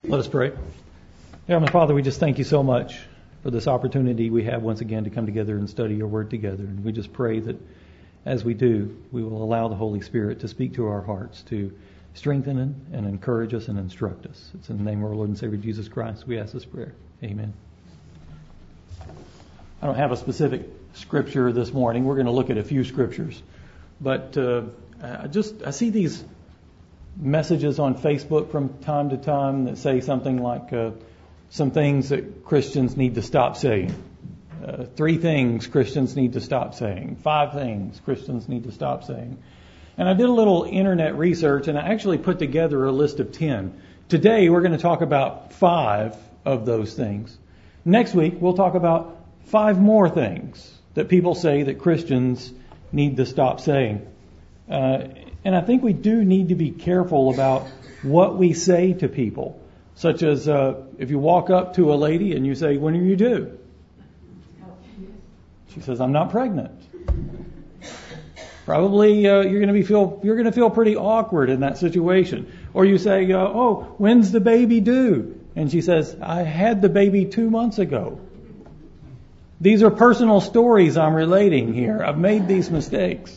Let us pray. Heavenly Father, we just thank you so much for this opportunity we have once again to come together and study your word together. And we just pray that as we do, we will allow the Holy Spirit to speak to our hearts, to strengthen and encourage us and instruct us. It's in the name of our Lord and Savior Jesus Christ we ask this prayer. Amen. I don't have a specific scripture this morning. We're going to look at a few scriptures. But I see these messages on Facebook from time to time that say something like some things that Christians need to stop saying. 3 things Christians need to stop saying. 5 things Christians need to stop saying. And I did a little internet research and I actually put together a list of 10. Today we're going to talk about 5 of those things. Next week we'll talk about 5 more things that people say that Christians need to stop saying. And I think we do need to be careful about what we say to people. Such as if you walk up to a lady and you say, "When are you due?" She says, "I'm not pregnant." Probably you're going to feel pretty awkward in that situation. Or you say, "Oh, when's the baby due?" And she says, "I had the baby 2 months ago." These are personal stories I'm relating here. I've made these mistakes.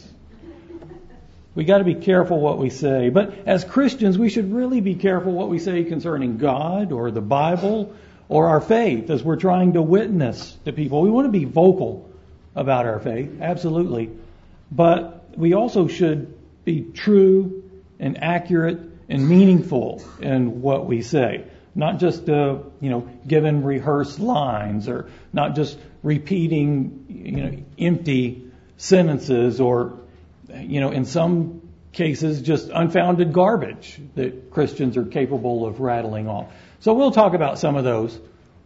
We got to be careful what we say. But as Christians, we should really be careful what we say concerning God or the Bible or our faith as we're trying to witness to people. We want to be vocal about our faith, absolutely. But we also should be true and accurate and meaningful in what we say. Not just, giving rehearsed lines or not just repeating, empty sentences or, in some cases, just unfounded garbage that Christians are capable of rattling off. So we'll talk about some of those.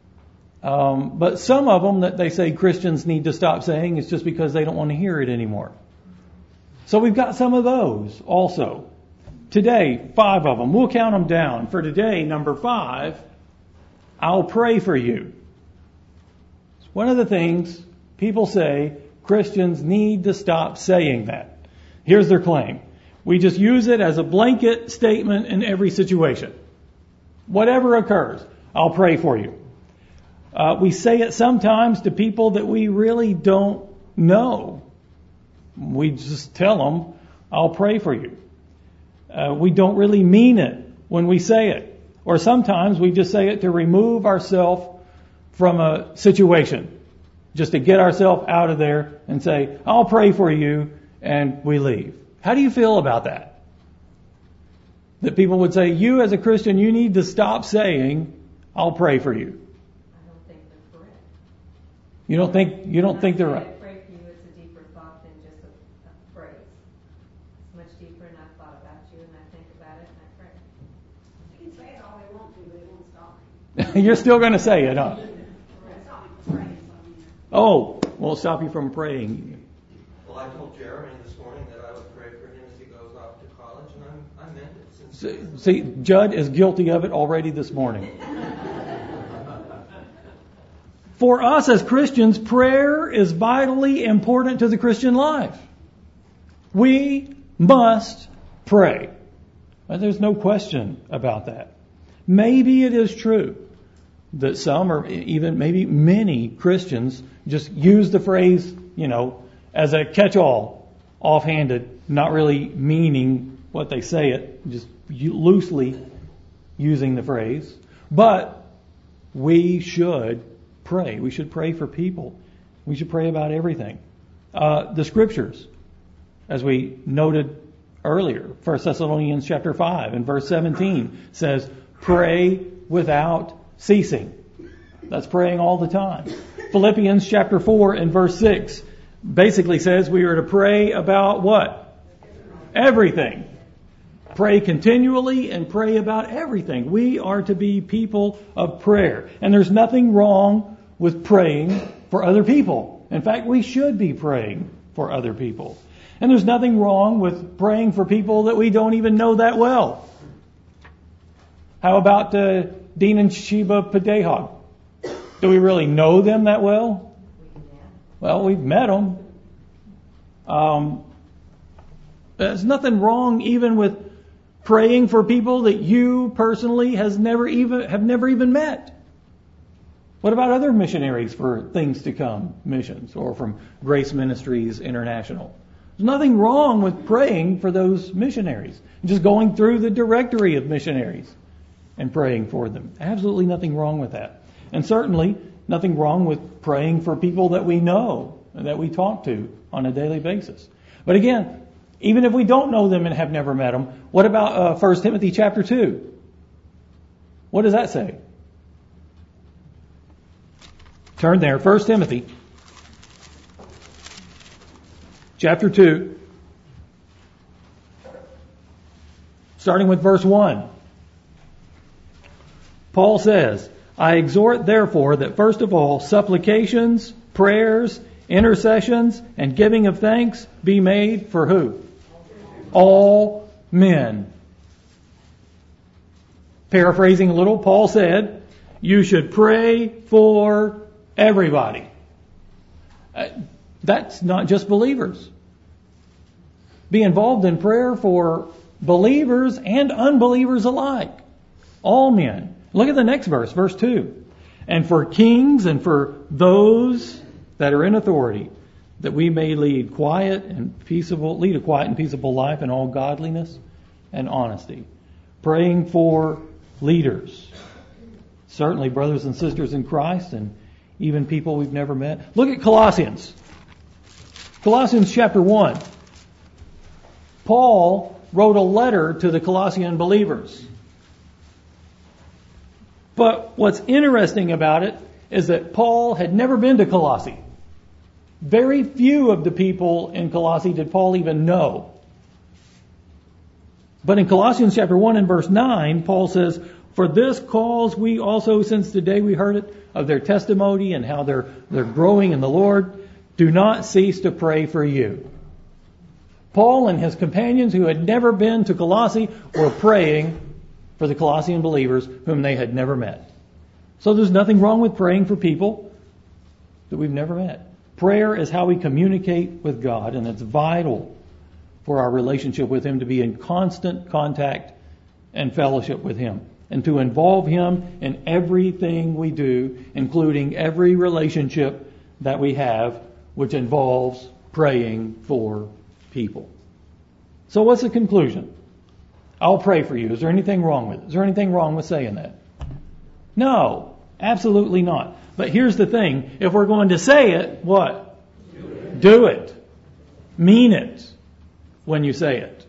But some of them that they say Christians need to stop saying is just because they don't want to hear it anymore. So we've got some of those also. Today, 5 of them. We'll count them down. For today, number 5, I'll pray for you. It's one of the things people say Christians need to stop saying that. Here's their claim. We just use it as a blanket statement in every situation. Whatever occurs, I'll pray for you. We say it sometimes to people that we really don't know. We just tell them, "I'll pray for you." We don't really mean it when we say it. Or sometimes we just say it to remove ourselves from a situation. Just to get ourselves out of there and say, "I'll pray for you," and we leave. How do you feel about that? That people would say, you as a Christian, you need to stop saying, "I'll pray for you." I don't think they're correct. You don't think they're right. I pray for you, it's a deeper thought than just a phrase. It's much deeper, and I've thought about you, and I think about it, and I pray. You can say it all they want to, but it won't stop me. You're still going to say it, huh? Stop me from praying. Oh, won't stop you from praying. Well, I told Jeremy this morning that I would pray for him as he goes off to college, and I meant it. See, Judd is guilty of it already this morning. For us as Christians, prayer is vitally important to the Christian life. We must pray. There's no question about that. Maybe it is true that some or even maybe many Christians just use the phrase, as a catch-all, offhanded, not really meaning what they say it, just loosely using the phrase. But we should pray. We should pray for people. We should pray about everything. The scriptures, as we noted earlier, 1 Thessalonians chapter 5 and verse 17 says, "Pray without ceasing." That's praying all the time. Philippians chapter 4 and verse 6 basically says we are to pray about what? Everything. Pray continually and pray about everything. We are to be people of prayer. And there's nothing wrong with praying for other people. In fact, we should be praying for other people. And there's nothing wrong with praying for people that we don't even know that well. How about Dean and Sheba Padehog? Do we really know them that well? Well, we've met them. There's nothing wrong even with praying for people that you personally have never even met? What about other missionaries for Things to Come missions or from Grace Ministries International? There's nothing wrong with praying for those missionaries. Just going through the directory of missionaries and praying for them. Absolutely nothing wrong with that. And certainly nothing wrong with praying for people that we know and that we talk to on a daily basis. But again, even if we don't know them and have never met them, what about 1 Timothy chapter 2? What does that say? Turn there, 1 Timothy chapter 2, starting with verse 1. Paul says, I exhort therefore that first of all supplications, prayers, intercessions, and giving of thanks be made for who? All men. Paraphrasing a little, Paul said, you should pray for everybody. That's not just believers. Be involved in prayer for believers and unbelievers alike. All men. Look at the next verse, verse 2. And for kings and for those that are in authority, that we may lead a quiet and peaceable life in all godliness and honesty. Praying for leaders. Certainly brothers and sisters in Christ and even people we've never met. Look at Colossians. Colossians chapter 1. Paul wrote a letter to the Colossian believers. But what's interesting about it is that Paul had never been to Colossae. Very few of the people in Colossae did Paul even know. But in Colossians chapter 1 and verse 9, Paul says, for this cause we also, since the day we heard it, of their testimony and how they're growing in the Lord, do not cease to pray for you. Paul and his companions who had never been to Colossae were praying for the Colossian believers whom they had never met. So there's nothing wrong with praying for people that we've never met. Prayer is how we communicate with God, and it's vital for our relationship with Him to be in constant contact and fellowship with Him, and to involve Him in everything we do, including every relationship that we have, which involves praying for people. So what's the conclusion? I'll pray for you. Is there anything wrong with it? Is there anything wrong with saying that? No, absolutely not. But here's the thing. If we're going to say it, what? Do it. Mean it when you say it.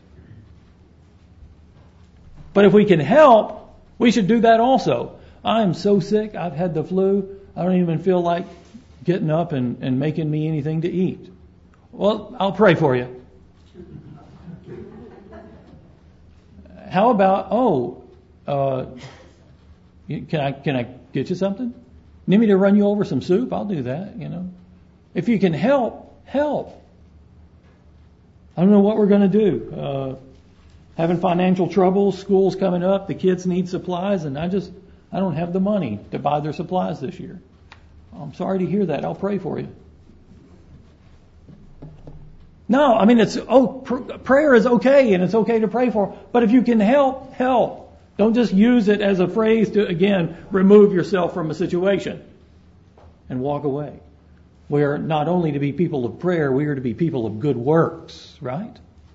But if we can help, we should do that also. I'm so sick. I've had the flu. I don't even feel like getting up and making me anything to eat. Well, I'll pray for you. How about, can I get you something? Need me to run you over some soup? I'll do that, If you can help, help. I don't know what we're going to do. Having financial troubles, school's coming up, the kids need supplies, and I don't have the money to buy their supplies this year. I'm sorry to hear that. I'll pray for you. No, I mean, prayer is okay, and it's okay to pray for, but if you can help, help. Don't just use it as a phrase to, again, remove yourself from a situation and walk away. We are not only to be people of prayer, we are to be people of good works, right?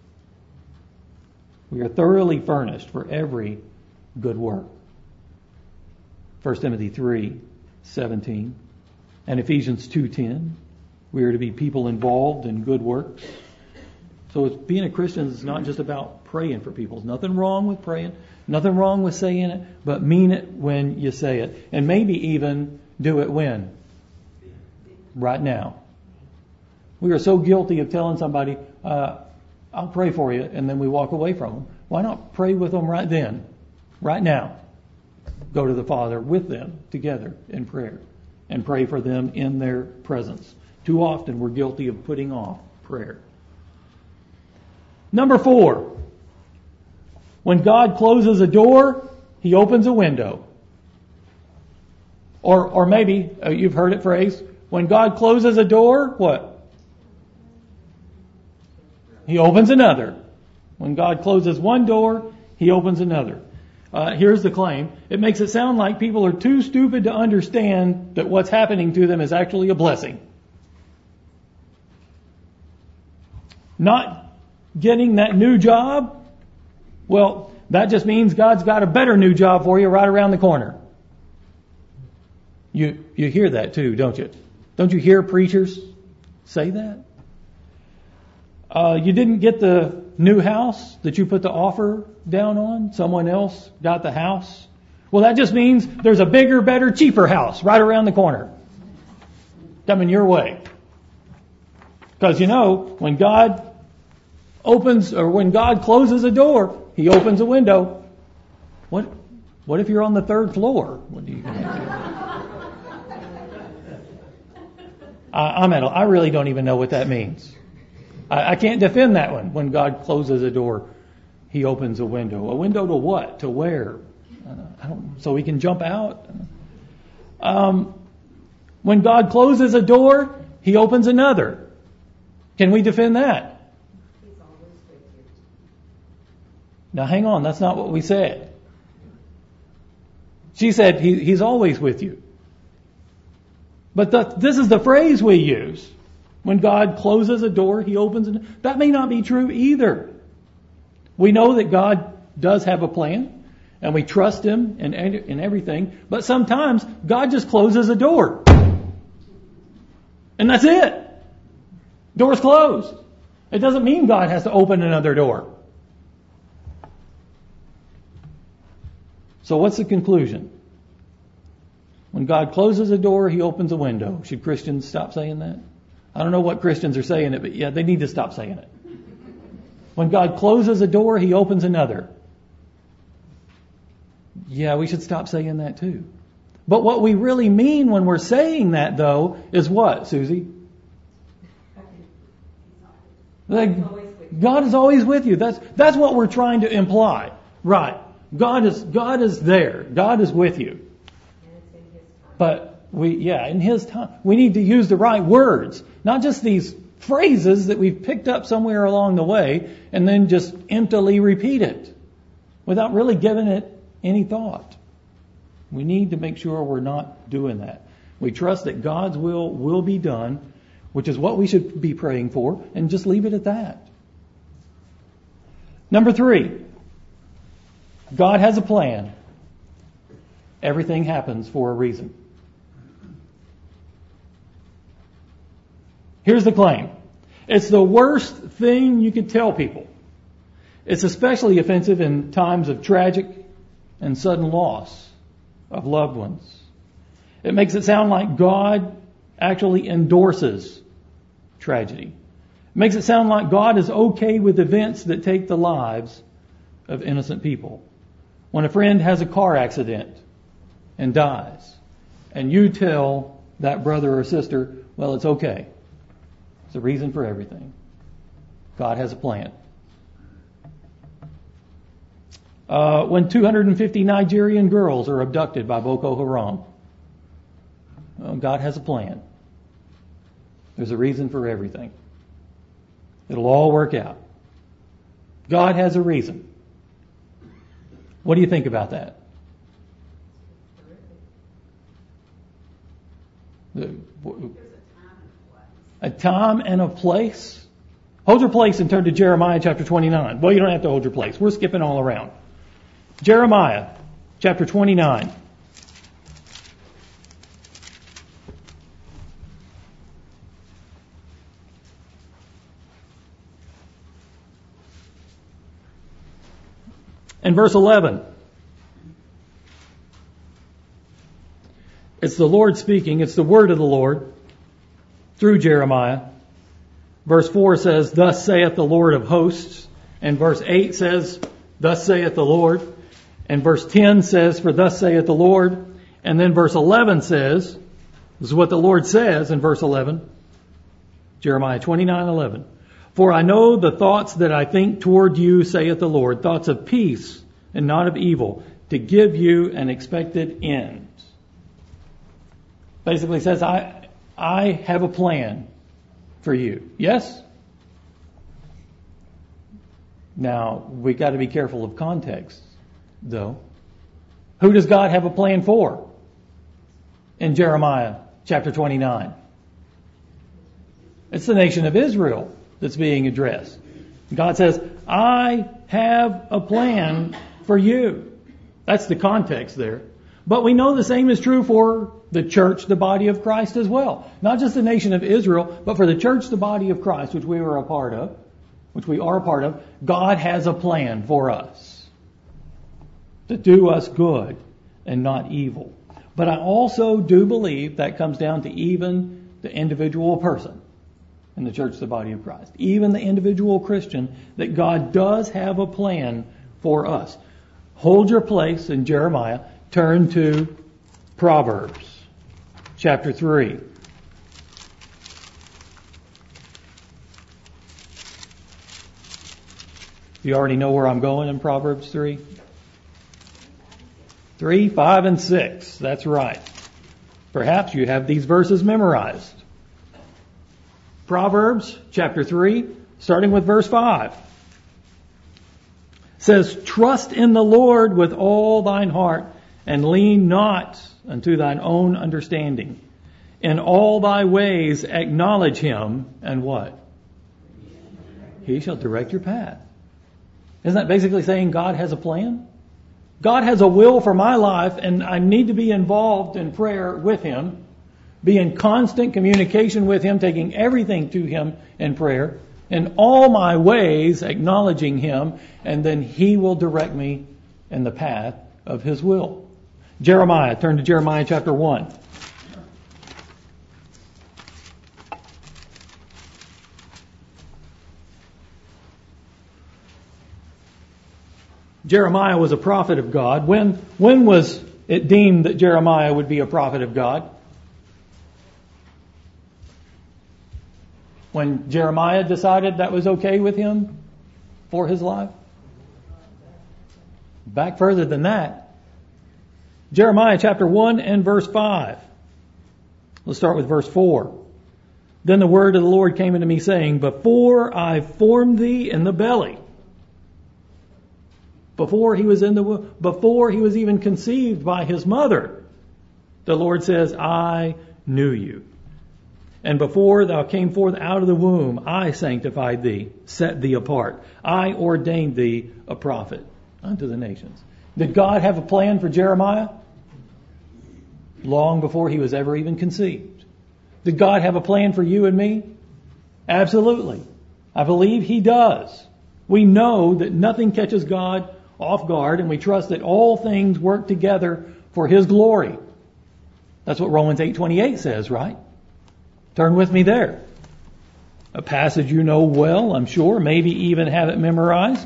We are thoroughly furnished for every good work. 1 Timothy 3:17 and Ephesians 2:10. We are to be people involved in good works. So being a Christian is not just about praying for people. There's nothing wrong with praying, nothing wrong with saying it, but mean it when you say it. And maybe even do it when? Right now. We are so guilty of telling somebody, I'll pray for you, and then we walk away from them. Why not pray with them right then? Right now. Go to the Father with them together in prayer and pray for them in their presence. Too often we're guilty of putting off prayer. Number 4. When God closes a door, He opens a window. Or maybe, you've heard it phrased, when God closes a door, what? He opens another. When God closes one door, He He opens another. Here's the claim. It makes it sound like people are too stupid to understand that what's happening to them is actually a blessing. Not getting that new job, well, that just means God's got a better new job for you right around the corner. You hear that too, don't you? Don't you hear preachers say that? You didn't get the new house that you put the offer down on. Someone else got the house. Well, that just means there's a bigger, better, cheaper house right around the corner coming your way. Because when God opens or when God closes a door, He opens a window. What if you're on the third floor? What do you I really don't even know what that means. I can't defend that one. When God closes a door, He opens a window. A window to what? To where? So we can jump out? When God closes a door, He opens another. Can we defend that? He's always with you. Now hang on, that's not what we said. She said He's always with you. But this is the phrase we use. When God closes a door, He opens it. That may not be true either. We know that God does have a plan, and we trust Him in everything. But sometimes God just closes a door. And that's it. Door's closed. It doesn't mean God has to open another door. So what's the conclusion? When God closes a door, He opens a window. Should Christians stop saying that? I don't know what Christians are saying it, but yeah, they need to stop saying it. When God closes a door, He opens another. Yeah, we should stop saying that too. But what we really mean when we're saying that, though, is what, Susie? God is always with you. That's what we're trying to imply. Right. God is there. God is with you. But in His time, we need to use the right words, not just these phrases that we've picked up somewhere along the way and then just emptily repeat it without really giving it any thought. We need to make sure we're not doing that. We trust that God's will be done, which is what we should be praying for, and just leave it at that. Number 3, God has a plan. Everything happens for a reason. Here's the claim. It's the worst thing you could tell people. It's especially offensive in times of tragic and sudden loss of loved ones. It makes it sound like God actually endorses tragedy. It makes it sound like God is okay with events that take the lives of innocent people. When a friend has a car accident and dies, and you tell that brother or sister, well, it's okay. It's a reason for everything. God has a plan. When 250 Nigerian girls are abducted by Boko Haram, God has a plan. There's a reason for everything. It'll all work out. God has a reason. What do you think about that? A time and a place? Hold your place and turn to Jeremiah chapter 29. Well, you don't have to hold your place. We're skipping all around. Jeremiah chapter 29. And verse 11. It's the Lord speaking. It's the word of the Lord through Jeremiah. Verse 4 says, "Thus saith the Lord of hosts." And verse 8 says, "Thus saith the Lord." And verse 10 says, "For thus saith the Lord." And then verse 11 says, this is what the Lord says in verse 11. Jeremiah 29:11. "For I know the thoughts that I think toward you, saith the Lord, thoughts of peace and not of evil, to give you an expected end." Basically says, I have a plan for you. Yes? Now, we got to be careful of context, though. Who does God have a plan for? In Jeremiah chapter 29. It's the nation of Israel that's being addressed. God says, I have a plan for you. That's the context there. But we know the same is true for the church, the body of Christ as well. Not just the nation of Israel, but for the church, the body of Christ, which we are a part of, God has a plan for us to do us good and not evil. But I also do believe that comes down to even the individual person in the church, the body of Christ. Even the individual Christian, that God does have a plan for us. Hold your place in Jeremiah. Turn to Proverbs chapter 3. You already know where I'm going in Proverbs 3? 3, 5, and 6. That's right. Perhaps you have these verses memorized. Proverbs chapter 3, starting with verse 5. Says, trust in the Lord with all thine heart, and lean not unto thine own understanding. In all thy ways acknowledge him, and what? He shall direct your path. Isn't that basically saying God has a plan? God has a will for my life, and I need to be involved in prayer with him, be in constant communication with him, taking everything to him in prayer, in all my ways acknowledging him, and then he will direct me in the path of his will. Jeremiah, turn to Jeremiah chapter 1. Jeremiah was a prophet of God. When was it deemed that Jeremiah would be a prophet of God? When Jeremiah decided that was okay with him for his life? Back further than that. Jeremiah chapter 1 and verse 5. Let's start with verse 4. Then the word of the Lord came unto me, saying, before I formed thee in the belly, before he was even conceived by his mother, the Lord says, I knew you. And before thou came forth out of the womb, I sanctified thee, set thee apart. I ordained thee a prophet unto the nations. Did God have a plan for Jeremiah? Long before he was ever even conceived. Did God have a plan for you and me? Absolutely. I believe he does. We know that nothing catches God off guard, and we trust that all things work together for his glory. That's what Romans 8:28 says, right? Turn with me there. A passage you know well, I'm sure, maybe even have it memorized.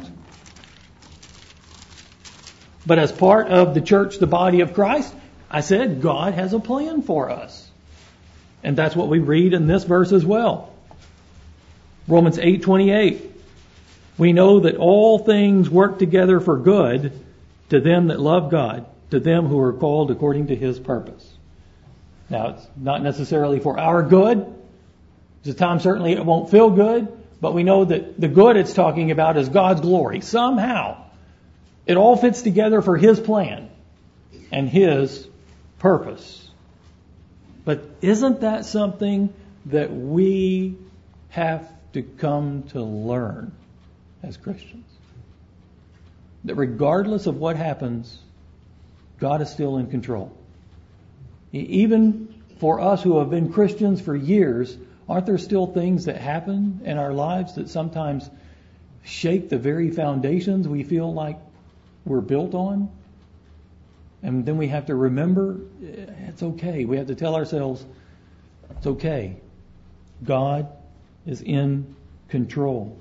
But as part of the church, the body of Christ, I said God has a plan for us. And that's what we read in this verse as well. Romans 8:28. We know that all things work together for good to them that love God, to them who are called according to his purpose. Now, it's not necessarily for our good. There's a time certainly it won't feel good, but we know that the good it's talking about is God's glory. Somehow, it all fits together for his plan and his purpose. But isn't that something that we have to come to learn as Christians? That regardless of what happens, God is still in control. Even for us who have been Christians for years, aren't there still things that happen in our lives that sometimes shake the very foundations we feel like we're built on? And then we have to remember, it's okay. We have to tell ourselves, it's okay. God is in control.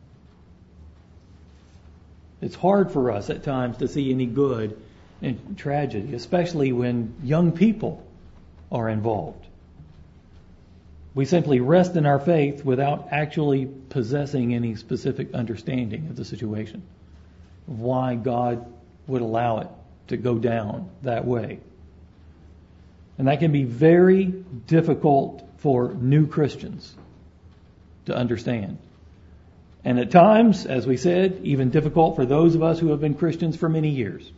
It's hard for us at times to see any good in tragedy, especially when young people are involved. We simply rest in our faith without actually possessing any specific understanding of the situation, of why God would allow it to go down that way. And that can be very difficult for new Christians to understand. And at times, as we said, even difficult for those of us who have been Christians for many years.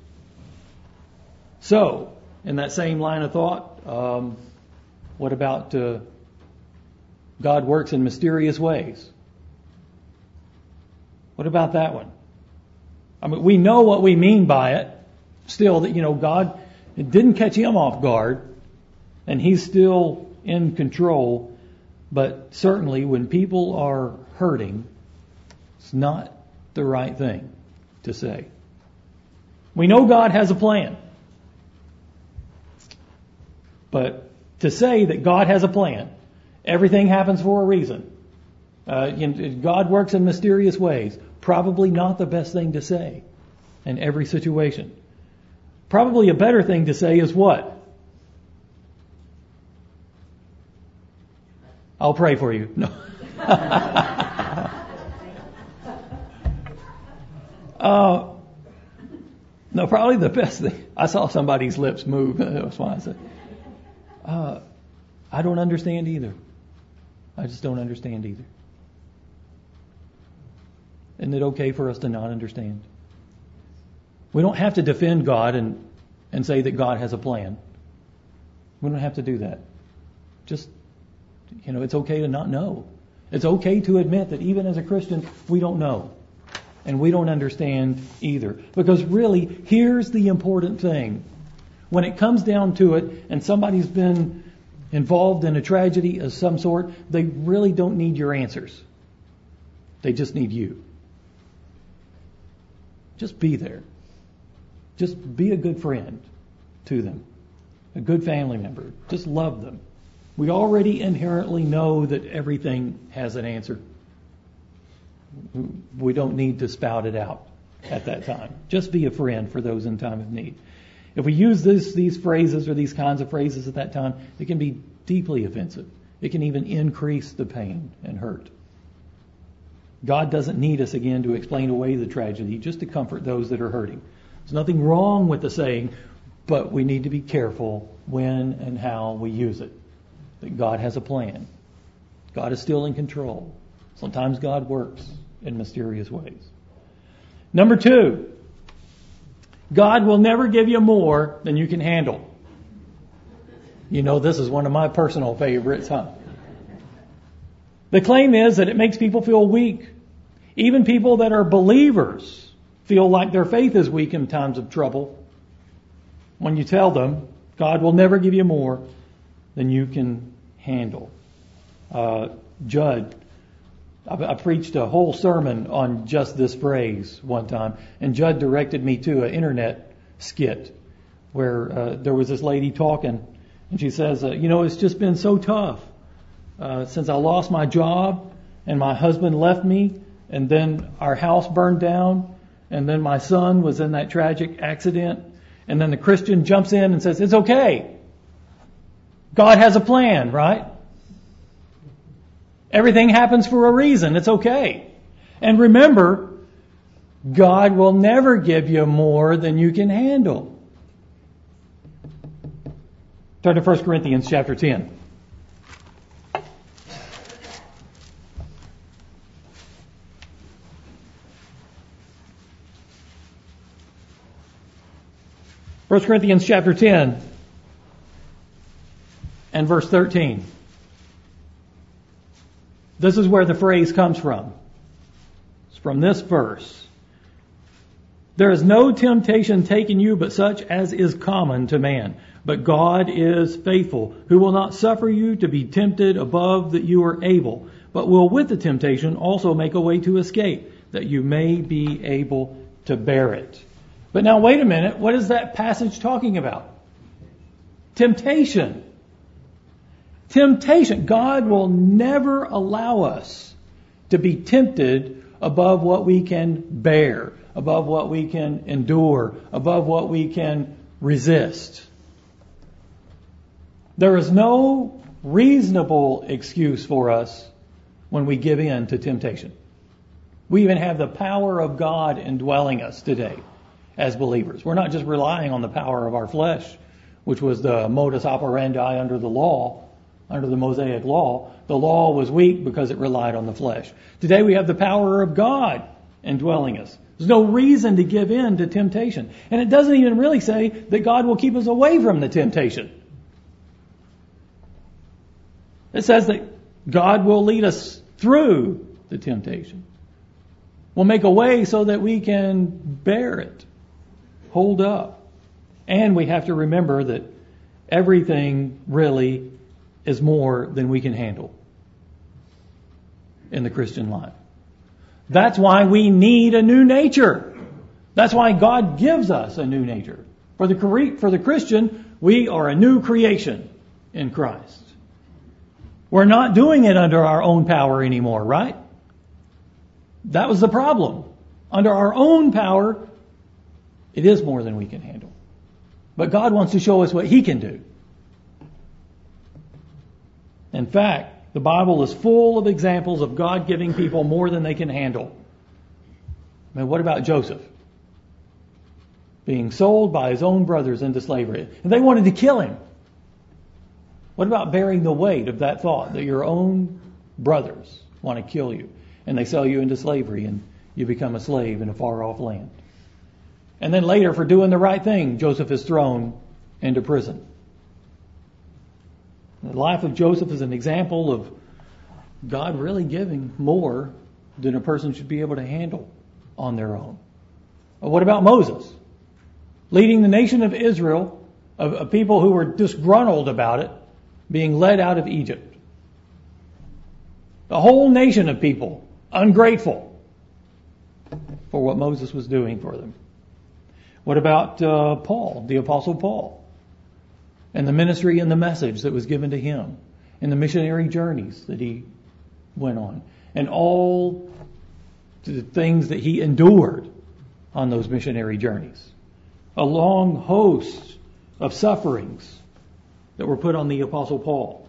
So, in that same line of thought, what about God works in mysterious ways? What about that one? I mean, we know what we mean by it. Still, that God, it didn't catch him off guard, and he's still in control. But certainly, when people are hurting, it's not the right thing to say. We know God has a plan. But to say that God has a plan, everything happens for a reason, God works in mysterious ways, probably not the best thing to say in every situation. Probably a better thing to say is what? I'll pray for you. No. No, probably the best thing. I saw somebody's lips move. That's why I said, I don't understand either. I just don't understand either. Isn't it okay for us to not understand? We don't have to defend God and say that God has a plan. We don't have to do that. Just, it's okay to not know. It's okay to admit that even as a Christian, we don't know. And we don't understand either. Because really, here's the important thing. When it comes down to it, and somebody's been involved in a tragedy of some sort, they really don't need your answers. They just need you. Just be there. Just be a good friend to them. A good family member. Just love them. We already inherently know that everything has an answer. We don't need to spout it out at that time. Just be a friend for those in time of need. If we use these phrases or these kinds of phrases at that time, it can be deeply offensive. It can even increase the pain and hurt. God doesn't need us again to explain away the tragedy, just to comfort those that are hurting. There's nothing wrong with the saying, but we need to be careful when and how we use it. That God has a plan. God is still in control. Sometimes God works in mysterious ways. Number 2, God will never give you more than you can handle. This is one of my personal favorites, huh? The claim is that it makes people feel weak. Even people that are believers feel like their faith is weak in times of trouble. When you tell them, God will never give you more than you can handle. Judd, I preached a whole sermon on just this phrase one time, and Judd directed me to an internet skit where there was this lady talking, and she says, it's just been so tough since I lost my job and my husband left me, and then our house burned down, and then my son was in that tragic accident, and then the Christian jumps in and says, it's okay. God has a plan, right? Everything happens for a reason. It's okay. And remember, God will never give you more than you can handle. Turn to 1 Corinthians chapter 10. First Corinthians chapter 10 and verse 13. This is where the phrase comes from. It's from this verse. There is no temptation taken you but such as is common to man. But God is faithful, who will not suffer you to be tempted above that you are able, but will with the temptation also make a way to escape, that you may be able to bear it. But now wait a minute, what is that passage talking about? Temptation. Temptation. God will never allow us to be tempted above what we can bear, above what we can endure, above what we can resist. There is no reasonable excuse for us when we give in to temptation. We even have the power of God indwelling us today as believers. We're not just relying on the power of our flesh, which was the modus operandi under the law, under the Mosaic law. The law was weak because it relied on the flesh. Today we have the power of God indwelling us. There's no reason to give in to temptation. And it doesn't even really say that God will keep us away from the temptation. It says that God will lead us through the temptation. We'll make a way so that we can bear it, hold up. And we have to remember that everything really is more than we can handle in the Christian life. That's why we need a new nature. That's why God gives us a new nature. For the Christian, we are a new creation in Christ. We're not doing it under our own power anymore, right? That was the problem. Under our own power, it is more than we can handle. But God wants to show us what He can do. In fact, the Bible is full of examples of God giving people more than they can handle. I mean, what about Joseph? Being sold by his own brothers into slavery. And they wanted to kill him. What about bearing the weight of that thought that your own brothers want to kill you and they sell you into slavery and you become a slave in a far off land? And then later, for doing the right thing, Joseph is thrown into prison. The life of Joseph is an example of God really giving more than a person should be able to handle on their own. But what about Moses? Leading the nation of Israel, of people who were disgruntled about it, being led out of Egypt. The whole nation of people ungrateful for what Moses was doing for them. What about Paul, the Apostle Paul? And the ministry and the message that was given to him, and the missionary journeys that he went on, and all the things that he endured on those missionary journeys. A long host of sufferings that were put on the Apostle Paul.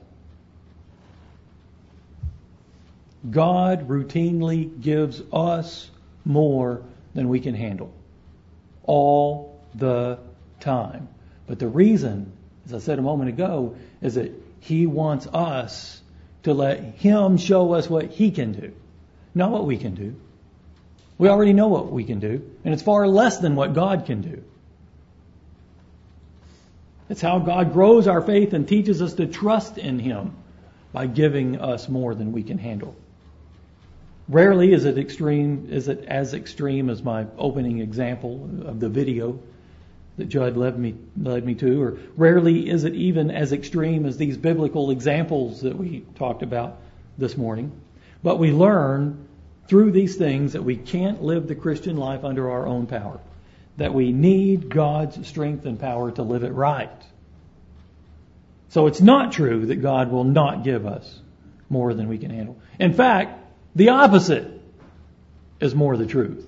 God routinely gives us more than we can handle. All the time. But the reason, as I said a moment ago, is that He wants us to let Him show us what He can do. Not what we can do. We already know what we can do, and it's far less than what God can do. It's how God grows our faith and teaches us to trust in Him by giving us more than we can handle. Rarely is it as extreme as my opening example of the video that Judd led me to, or rarely is it even as extreme as these biblical examples that we talked about this morning. But we learn through these things that we can't live the Christian life under our own power. That we need God's strength and power to live it right. So it's not true that God will not give us more than we can handle. In fact, the opposite is more the truth.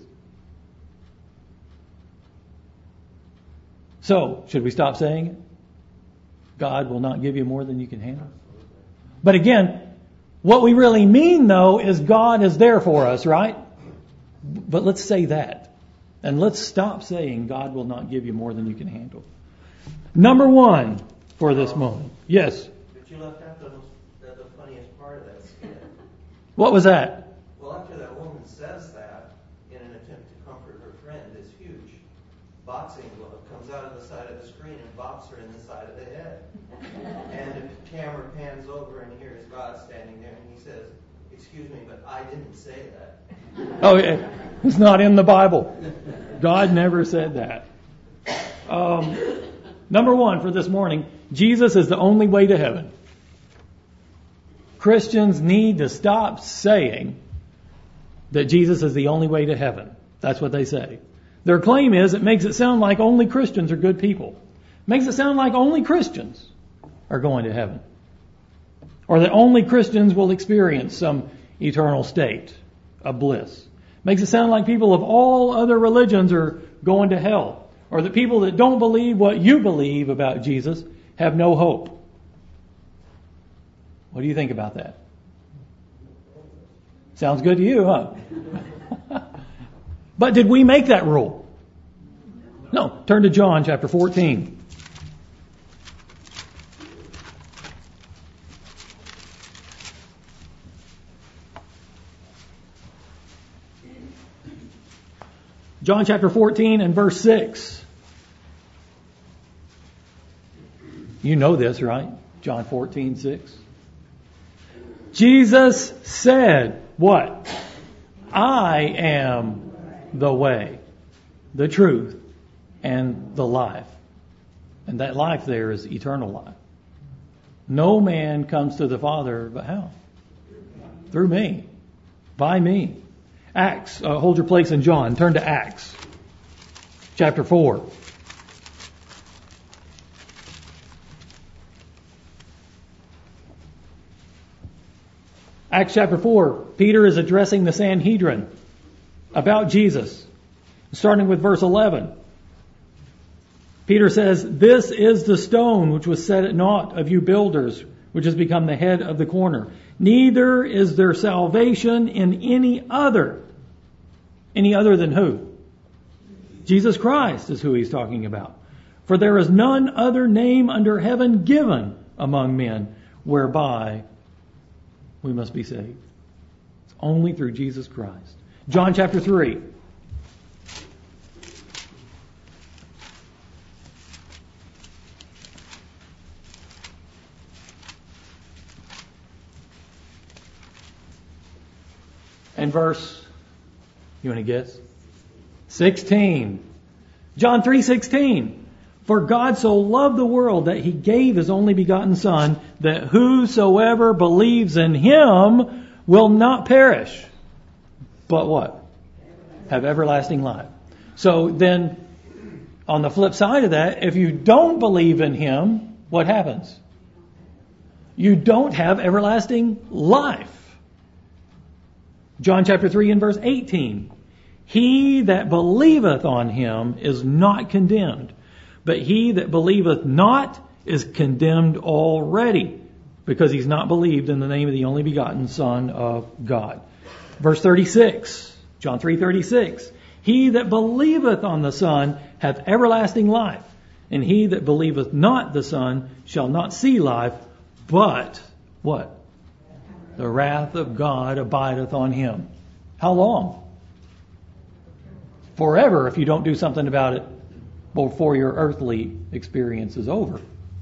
So, should we stop saying it? God will not give you more than you can handle. But again, what we really mean though is God is there for us, right? But let's say that. And let's stop saying God will not give you more than you can handle. Number one for this moment. Yes? But you left out the funniest part of that skit. What was that? Well, after that woman says that, in an attempt to comfort her friend, this huge boxing glove comes out of the side of the screen and bops her in the side of the head. And the camera pans over and here's God standing there and he says, "Excuse me, but I didn't say that." Oh, yeah. It's not in the Bible. God never said that. Number one for this morning, Jesus is the only way to heaven. Christians need to stop saying that Jesus is the only way to heaven. That's what they say. Their claim is it makes it sound like only Christians are good people. It makes it sound like only Christians are going to heaven. Or that only Christians will experience some eternal state of bliss. Makes it sound like people of all other religions are going to hell. Or that people that don't believe what you believe about Jesus have no hope. What do you think about that? Sounds good to you, huh? But did we make that rule? No. Turn to John chapter 14. John chapter 14 and verse 6. You know this, right? John 14:6. Jesus said, what? I am the way, the truth, and the life. And that life there is eternal life. No man comes to the Father, but how? Through me. By me. Acts, hold your place in John. Turn to Acts chapter 4. Acts chapter 4, Peter is addressing the Sanhedrin about Jesus. Starting with verse 11. Peter says, "This is the stone which was set at naught of you builders, which has become the head of the corner. Neither is there salvation in any other." Any other than who? Jesus Christ is who he's talking about. "For there is none other name under heaven given among men whereby we must be saved." It's only through Jesus Christ. John chapter 3. And verse, you want to guess? 16. John 3:16. "For God so loved the world that he gave his only begotten Son, that whosoever believes in him will not perish, but what? Have everlasting life." So then, on the flip side of that, if you don't believe in him, what happens? You don't have everlasting life. John chapter 3 and verse 18. "He that believeth on him is not condemned, but he that believeth not is condemned already, because he's not believed in the name of the only begotten Son of God." Verse 36, John 3:36. "He that believeth on the Son hath everlasting life, and he that believeth not the Son shall not see life, but" what? "The wrath of God abideth on him." How long? Forever, if you don't do something about it before your earthly experience is over.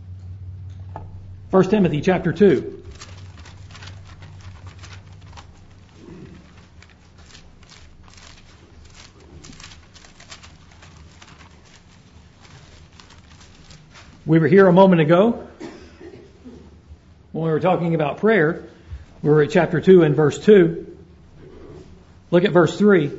1 Timothy chapter 2. We were here a moment ago when we were talking about prayer. We were at chapter 2 and verse 2. Look at verse 3.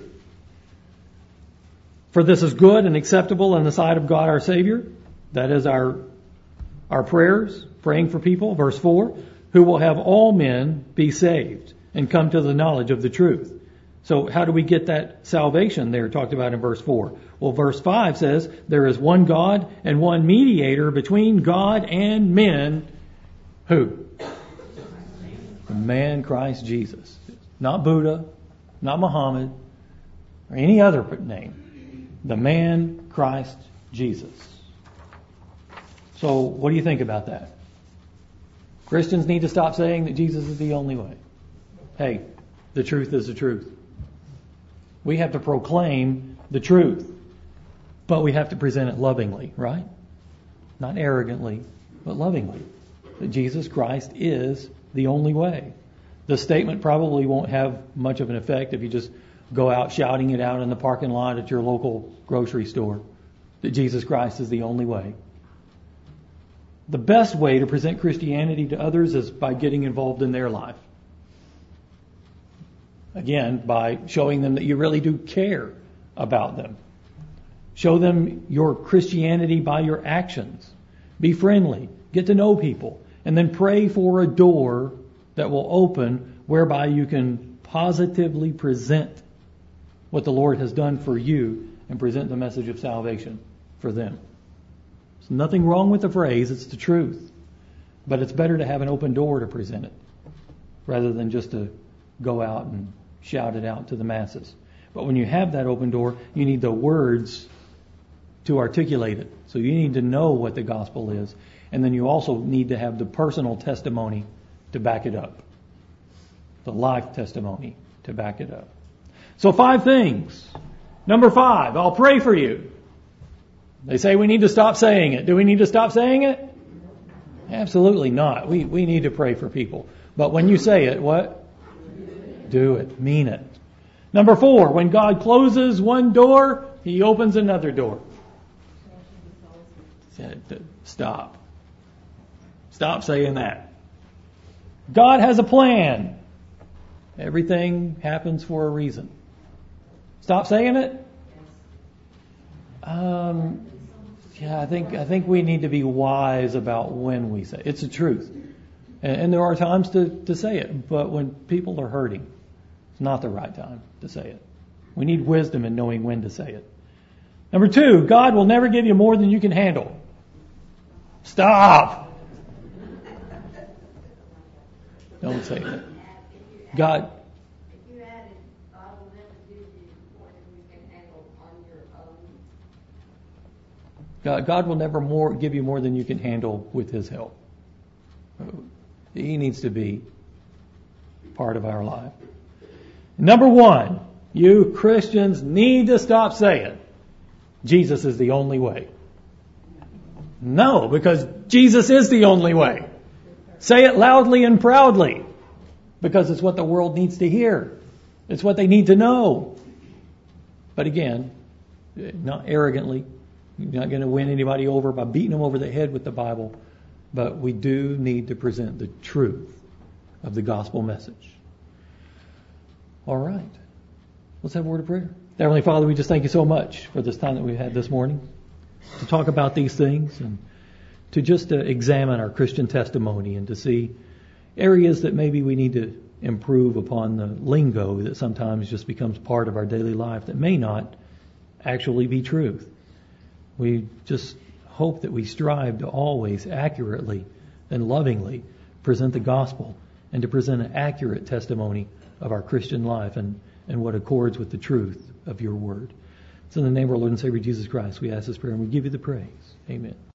"For this is good and acceptable in the sight of God our Savior." That is our prayers, praying for people. Verse 4. "Who will have all men be saved and come to the knowledge of the truth." So how do we get that salvation there talked about in verse 4? Well, verse 5 says, "There is one God and one mediator between God and men." Who? The man Christ Jesus. Not Buddha, not Muhammad, or any other name. The man Christ Jesus. So what do you think about that? Christians need to stop saying that Jesus is the only way. Hey, the truth is the truth. We have to proclaim the truth, but we have to present it lovingly, right? Not arrogantly, but lovingly. That Jesus Christ is the only way. The statement probably won't have much of an effect if you just go out shouting it out in the parking lot at your local grocery store, that Jesus Christ is the only way. The best way to present Christianity to others is by getting involved in their life. Again, by showing them that you really do care about them. Show them your Christianity by your actions. Be friendly. Get to know people. And then pray for a door that will open whereby you can positively present what the Lord has done for you and present the message of salvation for them. There's nothing wrong with the phrase, it's the truth. But it's better to have an open door to present it rather than just to go out and shout it out to the masses. But when you have that open door, you need the words to articulate it. So you need to know what the gospel is. And then you also need to have the personal testimony to back it up. The life testimony to back it up. So 5 things Number 5, I'll pray for you. They say we need to stop saying it. Do we need to stop saying it? Absolutely not. We need to pray for people. But when you say it, what? Do it. Mean it. Number 4, when God closes one door, He opens another door. Stop. Stop saying that. God has a plan. Everything happens for a reason. Stop saying it? I think we need to be wise about when we say it. It's the truth. And there are times to say it, but when people are hurting, it's not the right time to say it. We need wisdom in knowing when to say it. Number 2, God will never give you more than you can handle. Stop! Don't say that. God. If you added, God will never give you more than you can handle on your own. God will never give you more than you can handle with His help. He needs to be part of our life. Number 1, you Christians need to stop saying Jesus is the only way. No, because Jesus is the only way. Say it loudly and proudly, because it's what the world needs to hear. It's what they need to know. But again, not arrogantly. You're not going to win anybody over by beating them over the head with the Bible. But we do need to present the truth of the gospel message. All right. Let's have a word of prayer. Heavenly Father, we just thank you so much for this time that we've had this morning to talk about these things and to just examine our Christian testimony and to see areas that maybe we need to improve upon the lingo that sometimes just becomes part of our daily life that may not actually be truth. We just hope that we strive to always accurately and lovingly present the gospel and to present an accurate testimony of our Christian life and what accords with the truth of your word. It's in the name of our Lord and Savior Jesus Christ we ask this prayer and we give you the praise. Amen.